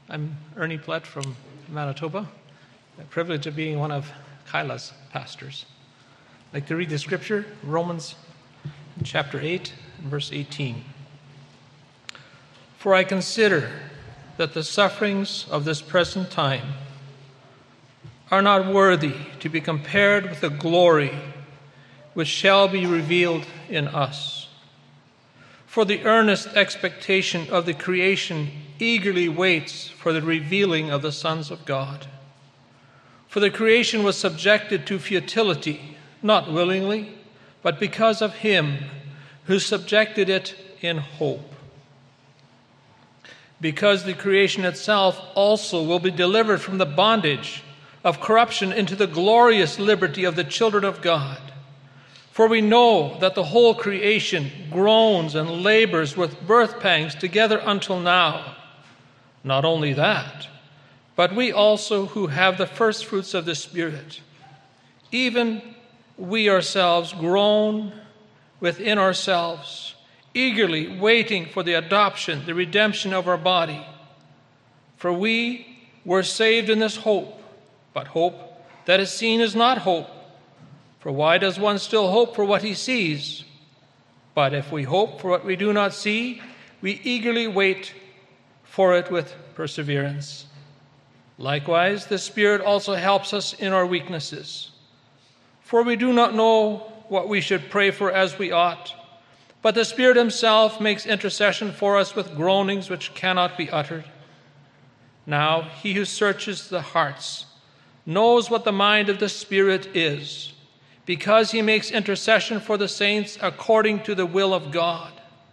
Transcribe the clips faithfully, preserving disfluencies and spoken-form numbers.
I'm Ernie Plett from Manitoba. The privilege of being one of Kyla's pastors. I'd like to read the scripture, Romans chapter eight, and verse eighteen. For I consider that the sufferings of this present time are not worthy to be compared with the glory which shall be revealed in us. For the earnest expectation of the creation eagerly waits for the revealing of the sons of God. For the creation was subjected to futility, not willingly, but because of him who subjected it in hope. Because the creation itself also will be delivered from the bondage of corruption into the glorious liberty of the children of God. For we know that the whole creation groans and labors with birth pangs together until now. Not only that, but we also who have the first fruits of the Spirit, even we ourselves groan within ourselves, eagerly waiting for the adoption, the redemption of our body. For we were saved in this hope, but hope that is seen is not hope. For why does one still hope for what he sees? But if we hope for what we do not see, we eagerly wait for it with perseverance. Likewise, the Spirit also helps us in our weaknesses. For we do not know what we should pray for as we ought, but the Spirit himself makes intercession for us with groanings which cannot be uttered. Now, he who searches the hearts knows what the mind of the Spirit is, because he makes intercession for the saints according to the will of God.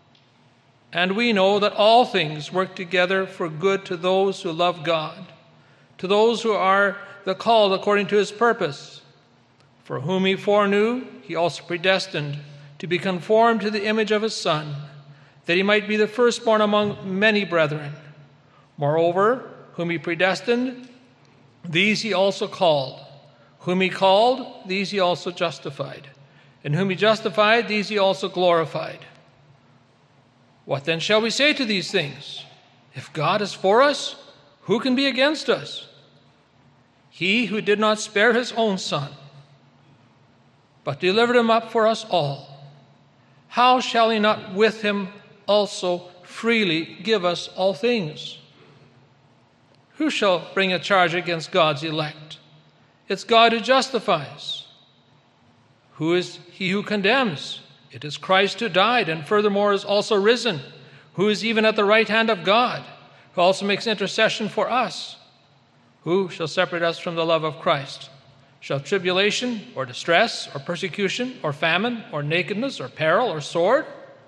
And we know that all things work together for good to those who love God, to those who are the called according to his purpose. For whom he foreknew, he also predestined to be conformed to the image of his Son, that he might be the firstborn among many brethren. Moreover, whom he predestined, these he also called. Whom he called, these he also justified. And whom he justified, these he also glorified. What then shall we say to these things? If God is for us, who can be against us? He who did not spare his own Son, but delivered him up for us all, how shall he not with him also freely give us all things? Who shall bring a charge against God's elect? It's God who justifies. Who is he who condemns? It is Christ who died and furthermore is also risen, who is even at the right hand of God, who also makes intercession for us. Who shall separate us from the love of Christ? Shall tribulation or distress or persecution or famine or nakedness or peril or sword?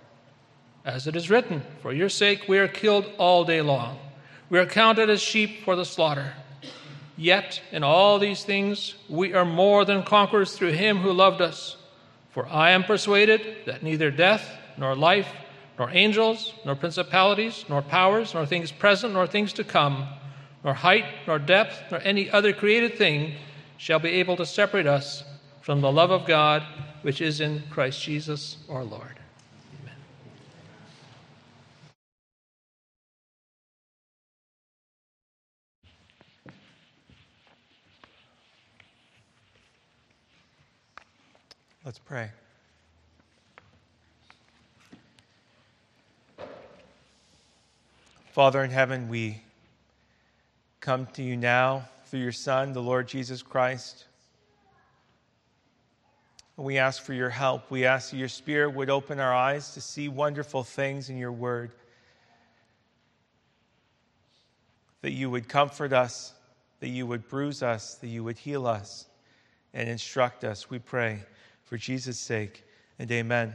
As it is written, for your sake we are killed all day long. We are counted as sheep for the slaughter. Yet in all these things we are more than conquerors through him who loved us. For I am persuaded that neither death, nor life, nor angels, nor principalities, nor powers, nor things present, nor things to come, nor height, nor depth, nor any other created thing shall be able to separate us from the love of God which is in Christ Jesus our Lord. Amen. Let's pray. Father in heaven, we come to you now through your Son, the Lord Jesus Christ. We ask for your help. We ask that your Spirit would open our eyes to see wonderful things in your word, that you would comfort us, that you would bruise us, that you would heal us and instruct us. We pray for Jesus' sake, and amen.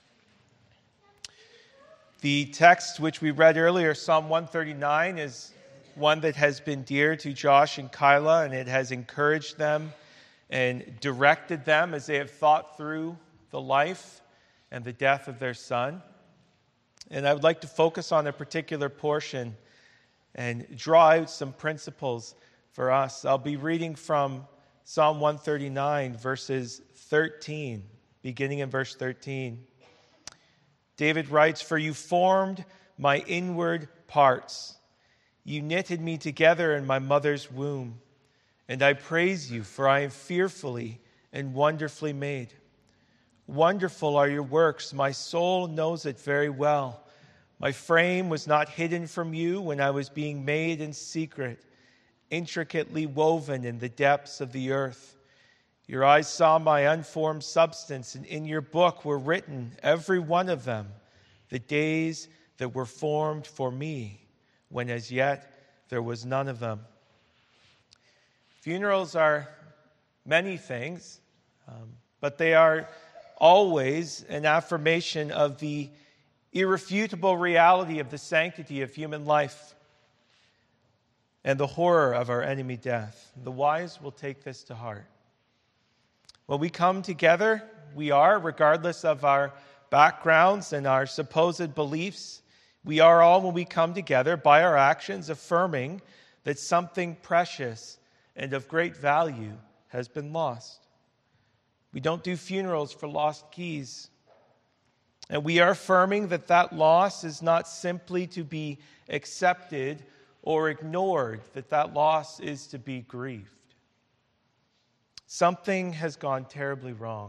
The text which we read earlier, Psalm one thirty-nine, is one that has been dear to Josh and Kyla, and it has encouraged them and directed them as they have thought through the life and the death of their son. And I would like to focus on a particular portion and draw out some principles for us. I'll be reading from Psalm one thirty-nine, verses thirteen, beginning in verse thirteen. David writes, "For you formed my inward parts. You knitted me together in my mother's womb. And I praise you, for I am fearfully and wonderfully made. Wonderful are your works. My soul knows it very well. My frame was not hidden from you when I was being made in secret, intricately woven in the depths of the earth. Your eyes saw my unformed substance, and in your book were written, every one of them, the days that were formed for me, when as yet there was none of them. Funerals are many things, um, but they are always an affirmation of the irrefutable reality of the sanctity of human life and the horror of our enemy death. The wise will take this to heart. When we come together, we are, regardless of our backgrounds and our supposed beliefs, we are all, when we come together, by our actions, affirming that something precious and of great value has been lost. We don't do funerals for lost keys. And we are affirming that that loss is not simply to be accepted or ignored, that that loss is to be grieved. Something has gone terribly wrong.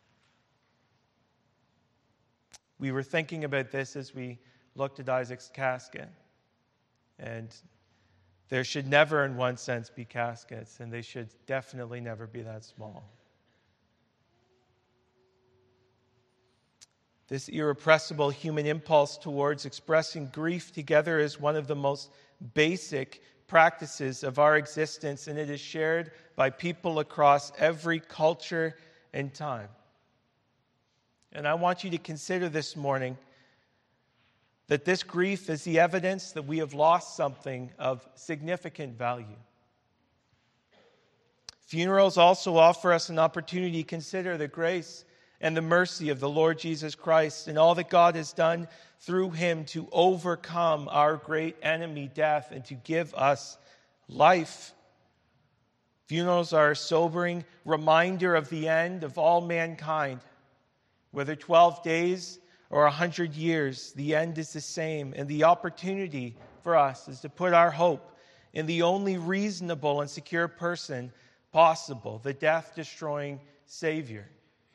We were thinking about this as we looked at Isaac's casket. And there should never, in one sense, be caskets, and they should definitely never be that small. This irrepressible human impulse towards expressing grief together is one of the most basic practices of our existence, and it is shared by people across every culture and time. And I want you to consider this morning that this grief is the evidence that we have lost something of significant value. Funerals also offer us an opportunity to consider the grace and the mercy of the Lord Jesus Christ and all that God has done through him to overcome our great enemy, death, and to give us life. Funerals are a sobering reminder of the end of all mankind. Whether twelve days or a hundred years, the end is the same. And the opportunity for us is to put our hope in the only reasonable and secure person possible, the death-destroying Savior.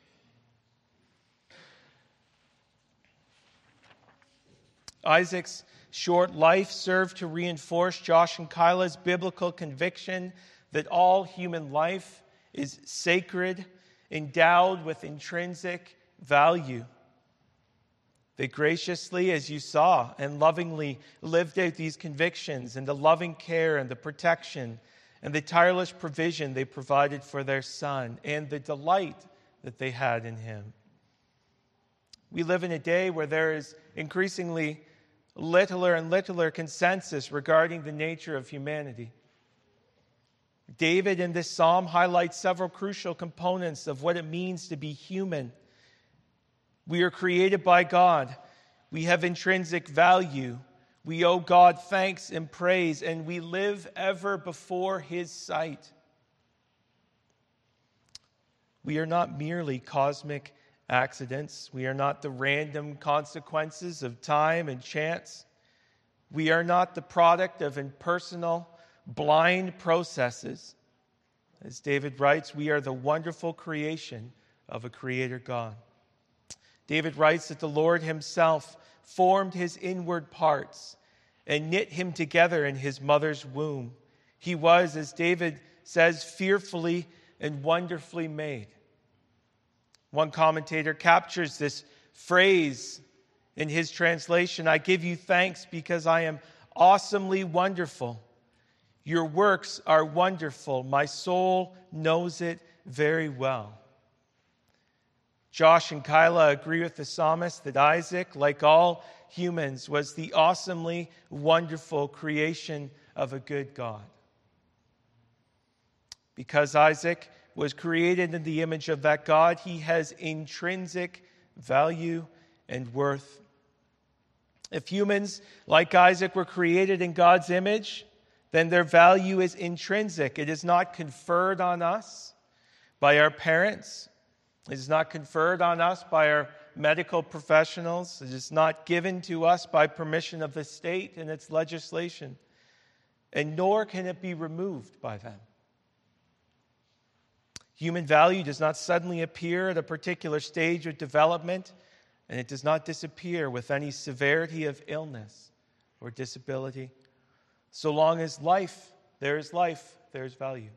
Isaac's short life served to reinforce Josh and Kyla's biblical conviction that all human life is sacred, endowed with intrinsic value. They graciously, as you saw, and lovingly lived out these convictions and the loving care and the protection and the tireless provision they provided for their son and the delight that they had in him. We live in a day where there is increasingly littler and littler consensus regarding the nature of humanity. David in this psalm highlights several crucial components of what it means to be human. We are created by God. We have intrinsic value. We owe God thanks and praise, and we live ever before his sight. We are not merely cosmic accidents. We are not the random consequences of time and chance. We are not the product of impersonal, blind processes. As David writes, we are the wonderful creation of a creator God. David writes that the Lord himself formed his inward parts and knit him together in his mother's womb. He was, as David says, fearfully and wonderfully made. One commentator captures this phrase in his translation, I give you thanks because I am awesomely wonderful. Your works are wonderful. My soul knows it very well. Josh and Kyla agree with the psalmist that Isaac, like all humans, was the awesomely wonderful creation of a good God. Because Isaac was created in the image of that God, he has intrinsic value and worth. If humans, like Isaac, were created in God's image, then their value is intrinsic. It is not conferred on us by our parents. It is not conferred on us by our medical professionals. It is not given to us by permission of the state and its legislation. and nor can it be removed by them. Human value does not suddenly appear at a particular stage of development, and it does not disappear with any severity of illness or disability. So long as life, there is life, there is value.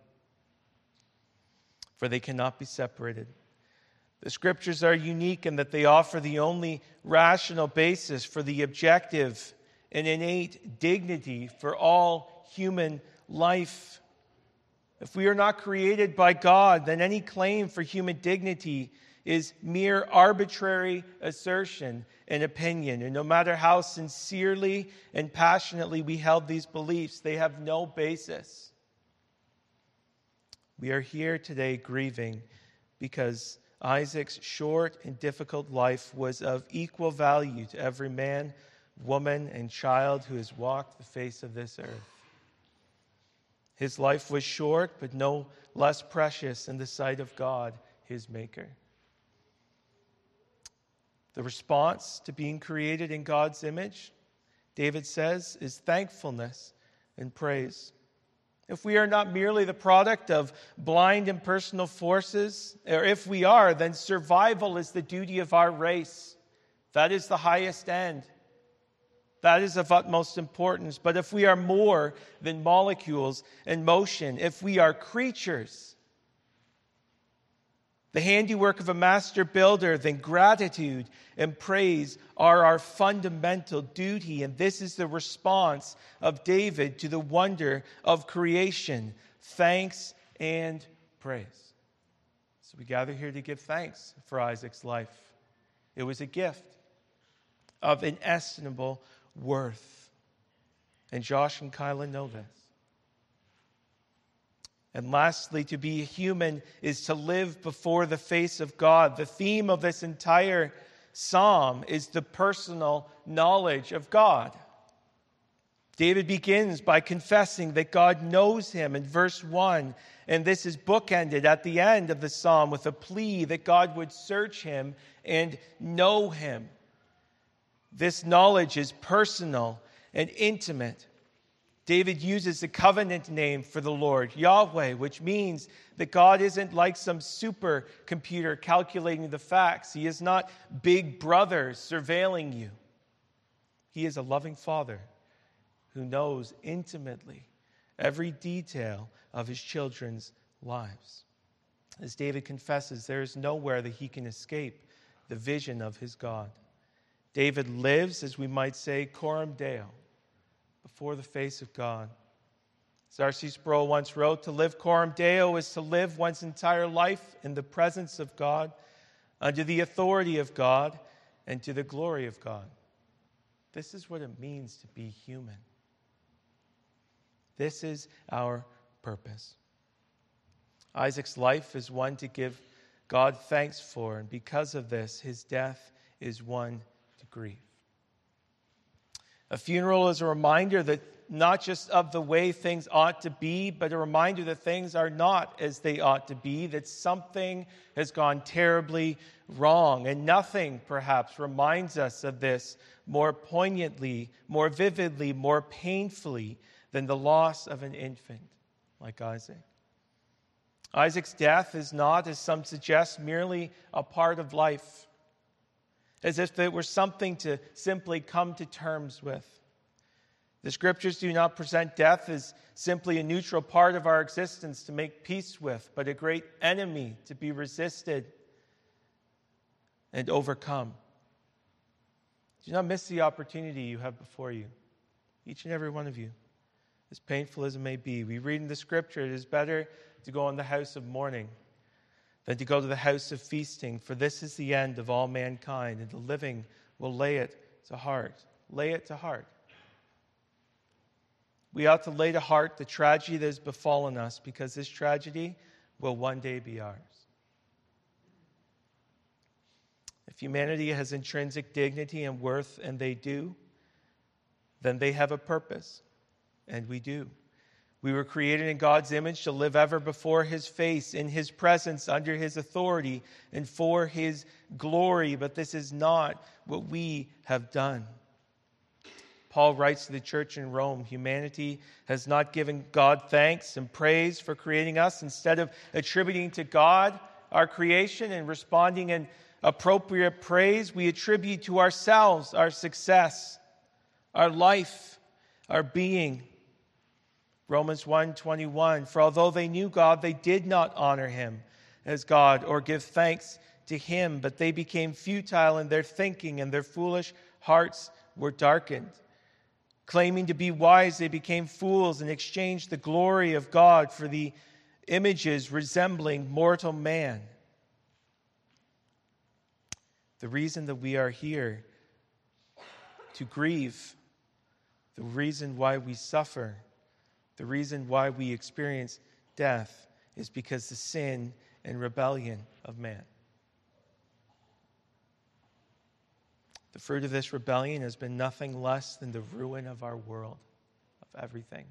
For they cannot be separated. The Scriptures are unique in that they offer the only rational basis for the objective and innate dignity for all human life. If we are not created by God, then any claim for human dignity is mere arbitrary assertion and opinion. And no matter how sincerely and passionately we held these beliefs, they have no basis. We are here today grieving because Isaac's short and difficult life was of equal value to every man, woman, and child who has walked the face of this earth. His life was short, but no less precious in the sight of God, his Maker. The response to being created in God's image, David says, is thankfulness and praise. If we are not merely the product of blind impersonal forces, or if we are, then survival is the duty of our race. That is the highest end. That is of utmost importance. But if we are more than molecules in motion, if we are creatures, the handiwork of a master builder, then gratitude and praise are our fundamental duty. And this is the response of David to the wonder of creation: thanks and praise. So we gather here to give thanks for Isaac's life. It was a gift of inestimable worth. And Josh and Kyla know this. And lastly, to be a human is to live before the face of God. The theme of this entire psalm is the personal knowledge of God. David begins by confessing that God knows him in verse one, and this is bookended at the end of the psalm with a plea that God would search him and know him. This knowledge is personal and intimate. David uses the covenant name for the Lord, Yahweh, which means that God isn't like some supercomputer calculating the facts. He is not Big Brother surveilling you. He is a loving Father who knows intimately every detail of his children's lives. As David confesses, there is nowhere that he can escape the vision of his God. David lives, as we might say, coram Deo, before the face of God. As R C Sproul once wrote, to live coram Deo is to live one's entire life in the presence of God, under the authority of God, and to the glory of God. This is what it means to be human. This is our purpose. Isaac's life is one to give God thanks for, and because of this, his death is one to grieve. A funeral is a reminder that not just of the way things ought to be, but a reminder that things are not as they ought to be, that something has gone terribly wrong. And nothing, perhaps, reminds us of this more poignantly, more vividly, more painfully than the loss of an infant like Isaac. Isaac's death is not, as some suggest, merely a part of life, as if it were something to simply come to terms with. The Scriptures do not present death as simply a neutral part of our existence to make peace with, but a great enemy to be resisted and overcome. Do not miss the opportunity you have before you, each and every one of you, as painful as it may be. We read in the Scripture, it is better to go in the house of mourning than to go to the house of feasting, for this is the end of all mankind, and the living will lay it to heart. Lay it to heart. We ought to lay to heart the tragedy that has befallen us, because this tragedy will one day be ours. If humanity has intrinsic dignity and worth, and they do, then they have a purpose, and we do. We were created in God's image to live ever before his face, in his presence, under his authority, and for his glory. But this is not what we have done. Paul writes to the church in Rome, humanity has not given God thanks and praise for creating us. Instead of attributing to God our creation and responding in appropriate praise, we attribute to ourselves our success, our life, our being. Romans one twenty-one, for although they knew God, they did not honor him as God or give thanks to him, but they became futile in their thinking and their foolish hearts were darkened. Claiming to be wise, they became fools and exchanged the glory of God for the images resembling mortal man. The reason that we are here to grieve, the reason why we suffer, the reason why we experience death is because the sin and rebellion of man. The fruit of this rebellion has been nothing less than the ruin of our world, of everything.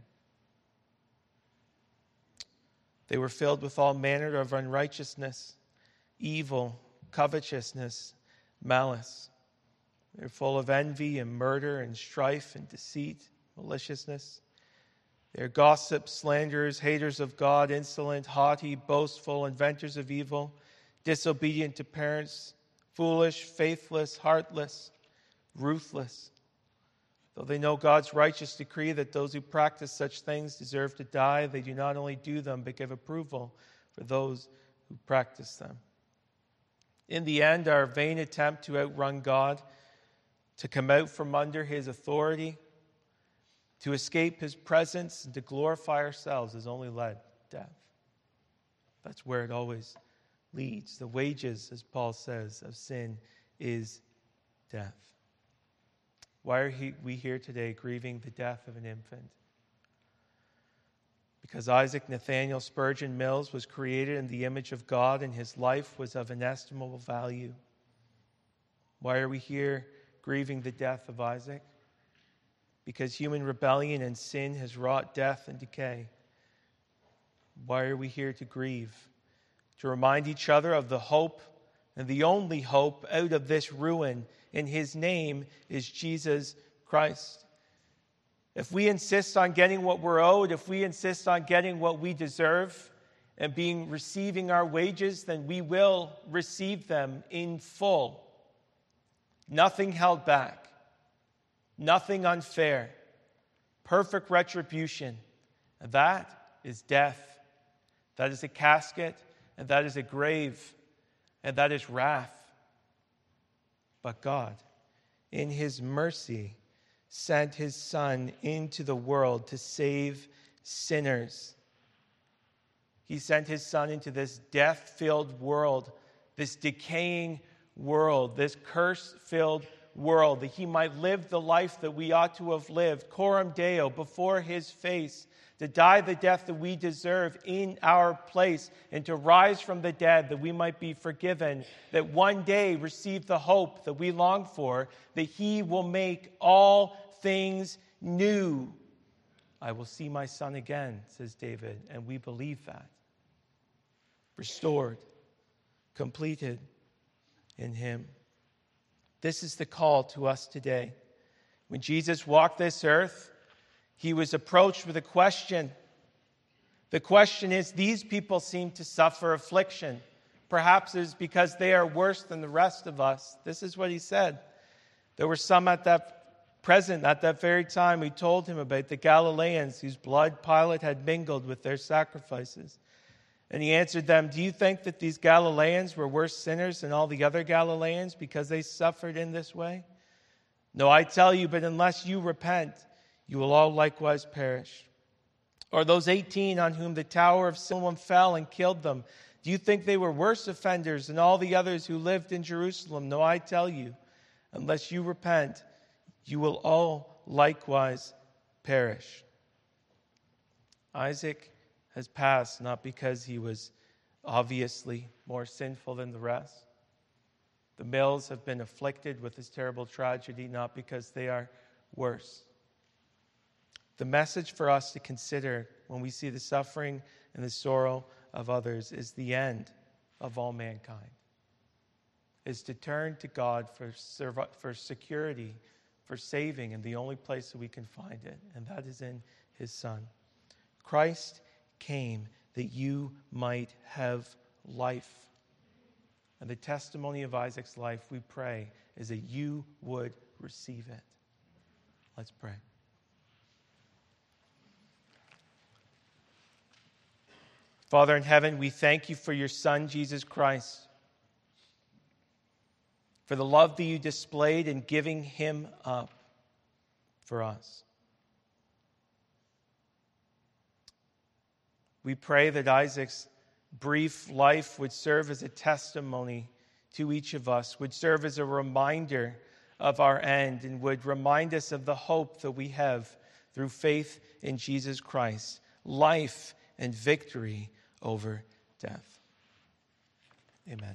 They were filled with all manner of unrighteousness, evil, covetousness, malice. They're full of envy and murder and strife and deceit, maliciousness. They're gossips, slanderers, haters of God, insolent, haughty, boastful, inventors of evil, disobedient to parents, foolish, faithless, heartless, ruthless. Though they know God's righteous decree that those who practice such things deserve to die, they do not only do them, but give approval for those who practice them. In the end, our vain attempt to outrun God, to come out from under his authority, to escape his presence, and to glorify ourselves has only led to death. That's where it always leads. The wages, as Paul says, of sin is death. Why are we here today grieving the death of an infant? Because Isaac Nathaniel Spurgeon Mills was created in the image of God and his life was of inestimable value. Why are we here grieving the death of Isaac? Because human rebellion and sin has wrought death and decay. Why are we here to grieve? To remind each other of the hope and the only hope out of this ruin, and his name is Jesus Christ. If we insist on getting what we're owed, if we insist on getting what we deserve and being receiving our wages, then we will receive them in full. Nothing held back. Nothing unfair. Perfect retribution. And that is death. That is a casket. And that is a grave, and that is wrath. But God, in his mercy, sent his Son into the world to save sinners. He sent his Son into this death-filled world, this decaying world, this curse-filled world, that he might live the life that we ought to have lived, coram Deo, before his face, to die the death that we deserve in our place, and to rise from the dead that we might be forgiven, that one day receive the hope that we long for, that he will make all things new. I will see my Son again, says David, and we believe that. Restored, completed in him. This is the call to us today. When Jesus walked this earth, he was approached with a question. The question is, these people seem to suffer affliction. Perhaps it's because they are worse than the rest of us. This is what he said. There were some at that present, at that very time, who told him about the Galileans whose blood Pilate had mingled with their sacrifices. And he answered them, do you think that these Galileans were worse sinners than all the other Galileans because they suffered in this way? No, I tell you, but unless you repent, you will all likewise perish. Or those eighteen on whom the tower of Siloam fell and killed them, do you think they were worse offenders than all the others who lived in Jerusalem? No, I tell you, unless you repent, you will all likewise perish. Isaac has passed not because he was obviously more sinful than the rest. The Mills have been afflicted with this terrible tragedy not because they are worse. The message for us to consider when we see the suffering and the sorrow of others is the end of all mankind. Is to turn to God for, for security, for saving in the only place that we can find it, and that is in his Son. Christ came that you might have life. And the testimony of Isaac's life, we pray, is that you would receive it. Let's pray. Father in heaven, we thank you for your Son, Jesus Christ, for the love that you displayed in giving him up for us. We pray that Isaac's brief life would serve as a testimony to each of us, would serve as a reminder of our end, and would remind us of the hope that we have through faith in Jesus Christ, life and victory over death. Amen.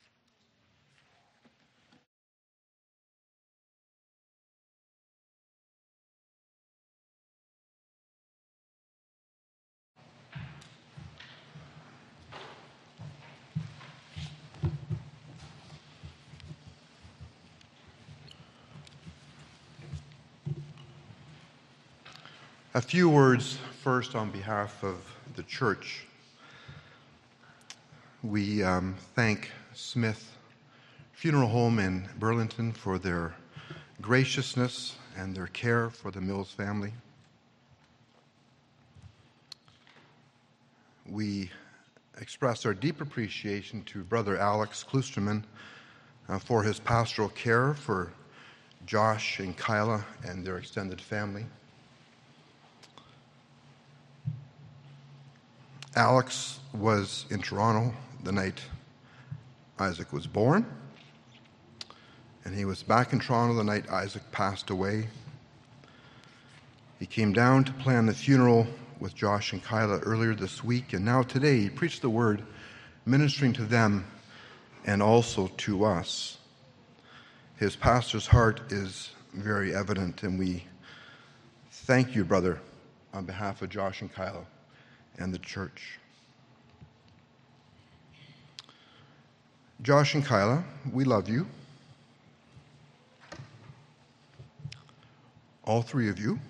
A few words first on behalf of the church. We um, thank Smith Funeral Home in Burlington for their graciousness and their care for the Mills family. We express our deep appreciation to Brother Alex Klusterman uh, for his pastoral care for Josh and Kyla and their extended family. Alex was in Toronto the night Isaac was born, and he was back in Toronto the night Isaac passed away. He came down to plan the funeral with Josh and Kyla earlier this week, and now today he preached the word, ministering to them and also to us. His pastor's heart is very evident, and we thank you, brother, on behalf of Josh and Kyla and the church. Josh and Kyla, we love you. All three of you.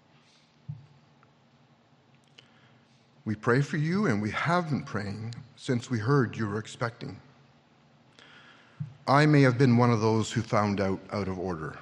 We pray for you, and we have been praying since we heard you were expecting. I may have been one of those who found out out of order.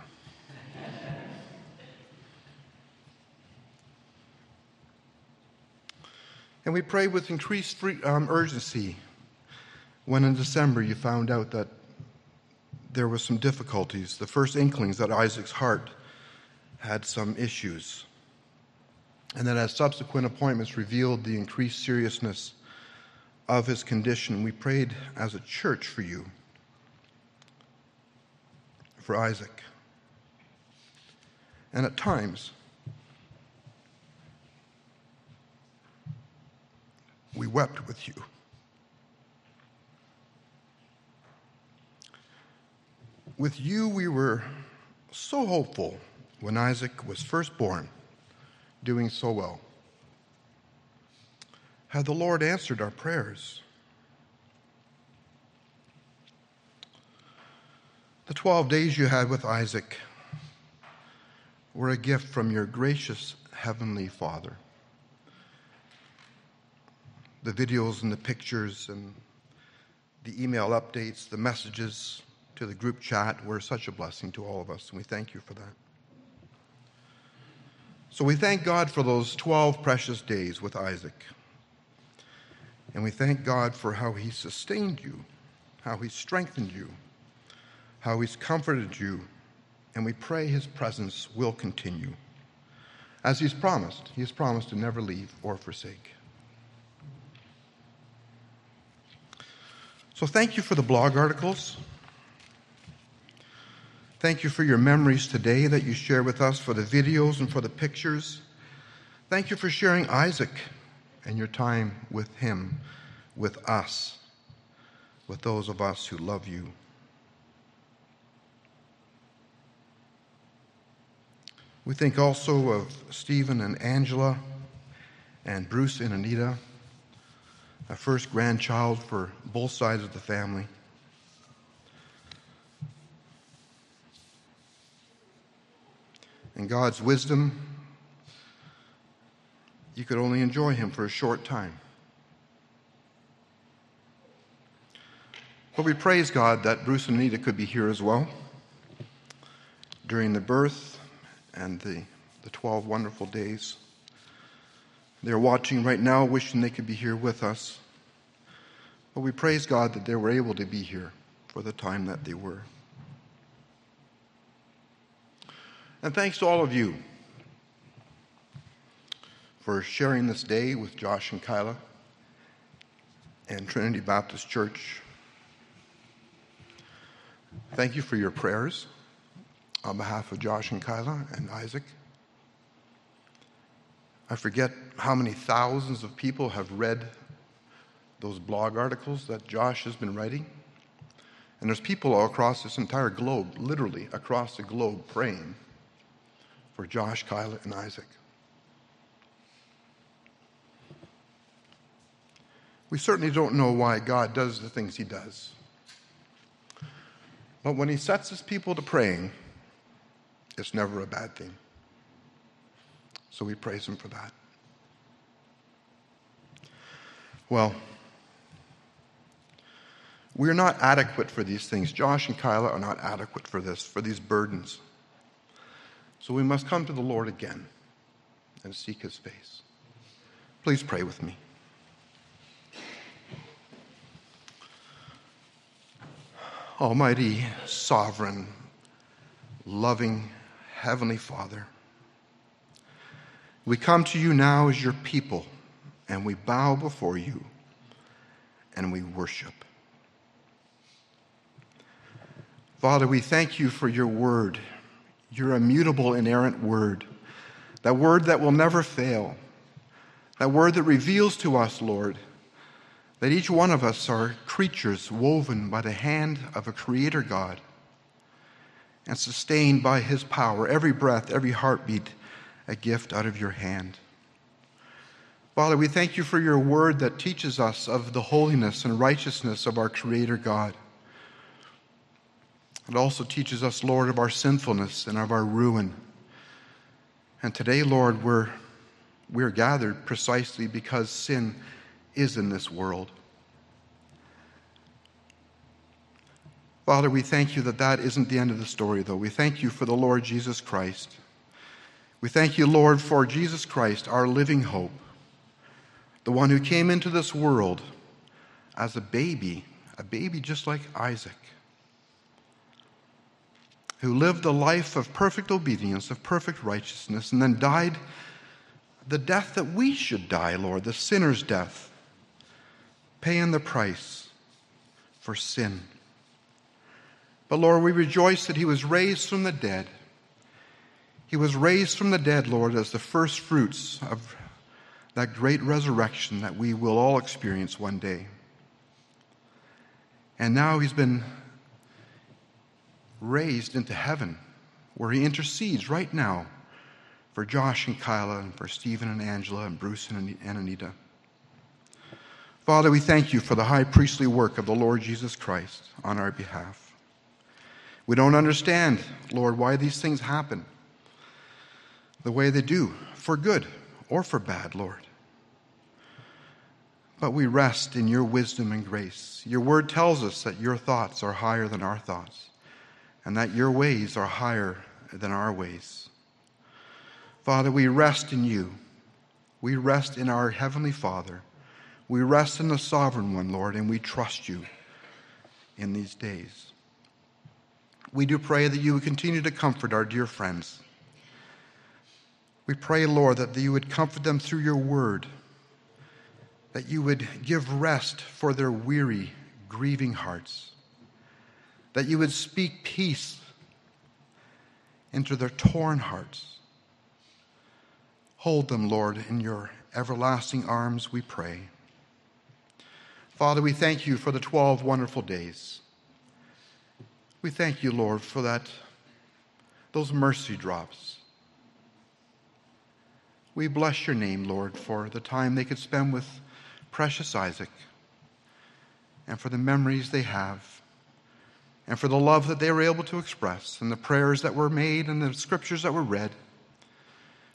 And we pray with increased free, um, urgency when in December you found out that there were some difficulties, the first inklings that Isaac's heart had some issues. And then as subsequent appointments revealed the increased seriousness of his condition, we prayed as a church for you, for Isaac. And at times, we wept with you. With you, we were so hopeful when Isaac was first born, doing so well. Had the Lord answered our prayers? The twelve days you had with Isaac were a gift from your gracious Heavenly Father. The videos and the pictures and the email updates, the messages to the group chat were such a blessing to all of us, and we thank you for that. So we thank God for those twelve precious days with Isaac. And we thank God for how he sustained you, how he strengthened you, how he's comforted you, and we pray his presence will continue. As he's promised, he has promised to never leave or forsake. So thank you for the blog articles. Thank you for your memories today that you share with us, for the videos and for the pictures. Thank you for sharing Isaac and your time with him, with us, with those of us who love you. We think also of Stephen and Angela and Bruce and Anita, a first grandchild for both sides of the family. In God's wisdom, you could only enjoy him for a short time. But we praise God that Bruce and Anita could be here as well during the birth and the, the twelve wonderful days. They're watching right now, wishing they could be here with us. But we praise God that they were able to be here for the time that they were. And thanks to all of you for sharing this day with Josh and Kyla and Trinity Baptist Church. Thank you for your prayers on behalf of Josh and Kyla and Isaac. I forget how many thousands of people have read those blog articles that Josh has been writing. And there's people all across this entire globe, literally across the globe, praying for Josh, Kyla, and Isaac. We certainly don't know why God does the things he does. But when he sets his people to praying, it's never a bad thing. So we praise him for that. Well, we're not adequate for these things. Josh and Kyla are not adequate for this, for these burdens. So we must come to the Lord again and seek his face. Please pray with me. Almighty, sovereign, loving, Heavenly Father, we come to you now as your people, and we bow before you, and we worship. Father, we thank you for your word, your immutable, inerrant word, that word that will never fail, that word that reveals to us, Lord, that each one of us are creatures woven by the hand of a creator God and sustained by his power, every breath, every heartbeat, a gift out of your hand. Father, we thank you for your word that teaches us of the holiness and righteousness of our creator God. It also teaches us, Lord, of our sinfulness and of our ruin. And today, Lord, we're, we're gathered precisely because sin is in this world. Father, we thank you that that isn't the end of the story, though. We thank you for the Lord Jesus Christ. We thank you, Lord, for Jesus Christ, our living hope, the one who came into this world as a baby, a baby just like Isaac, who lived a life of perfect obedience, of perfect righteousness, and then died the death that we should die, Lord, the sinner's death, paying the price for sin. But Lord, we rejoice that he was raised from the dead. He was raised from the dead, Lord, as the first fruits of that great resurrection that we will all experience one day. And now he's been raised into heaven, where he intercedes right now for Josh and Kyla and for Stephen and Angela and Bruce and Anita. Father, we thank you for the high priestly work of the Lord Jesus Christ on our behalf. We don't understand, Lord, why these things happen the way they do, for good or for bad, Lord. But we rest in your wisdom and grace. Your word tells us that your thoughts are higher than our thoughts, and that your ways are higher than our ways. Father, we rest in you. We rest in our Heavenly Father. We rest in the Sovereign One, Lord, and we trust you in these days. We do pray that you would continue to comfort our dear friends. We pray, Lord, that you would comfort them through your word, that you would give rest for their weary, grieving hearts, that you would speak peace into their torn hearts. Hold them, Lord, in your everlasting arms, we pray. Father, we thank you for the twelve wonderful days. We thank you, Lord, for that, those mercy drops. We bless your name, Lord, for the time they could spend with precious Isaac, and for the memories they have, and for the love that they were able to express, and the prayers that were made, and the scriptures that were read.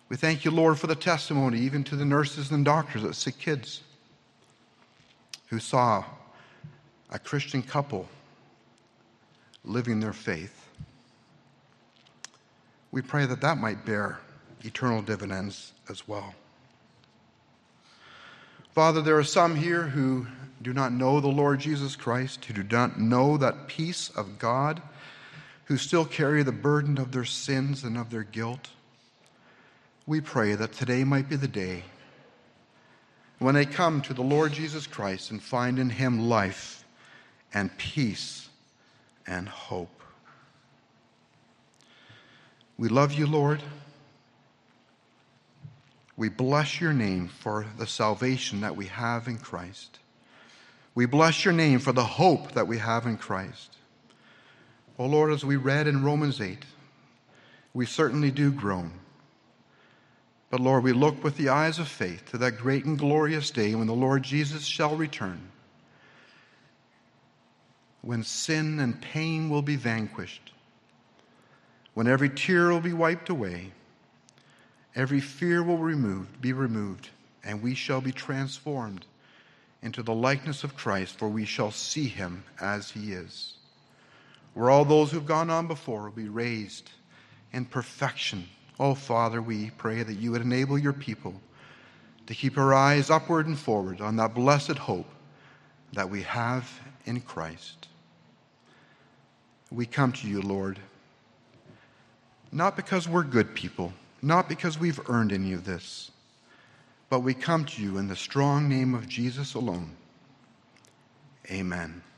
We thank you, Lord, for the testimony, even to the nurses and doctors at Sick Kids, who saw a Christian couple living their faith. We pray that that might bear eternal dividends as well. Father, there are some here who do not know the Lord Jesus Christ, who do not know that peace of God, who still carry the burden of their sins and of their guilt. We pray that today might be the day when they come to the Lord Jesus Christ and find in him life and peace and hope. We love you, Lord. We bless your name for the salvation that we have in Christ. We bless your name for the hope that we have in Christ. Oh Lord, as we read in Romans eight, we certainly do groan. But Lord, we look with the eyes of faith to that great and glorious day when the Lord Jesus shall return, when sin and pain will be vanquished, when every tear will be wiped away, every fear will removed, be removed, and we shall be transformed into the likeness of Christ, for we shall see him as he is. Where all those who've gone on before will be raised in perfection. Oh, Father, we pray that you would enable your people to keep our eyes upward and forward on that blessed hope that we have in Christ. We come to you, Lord, not because we're good people, not because we've earned any of this, but we come to you in the strong name of Jesus alone. Amen.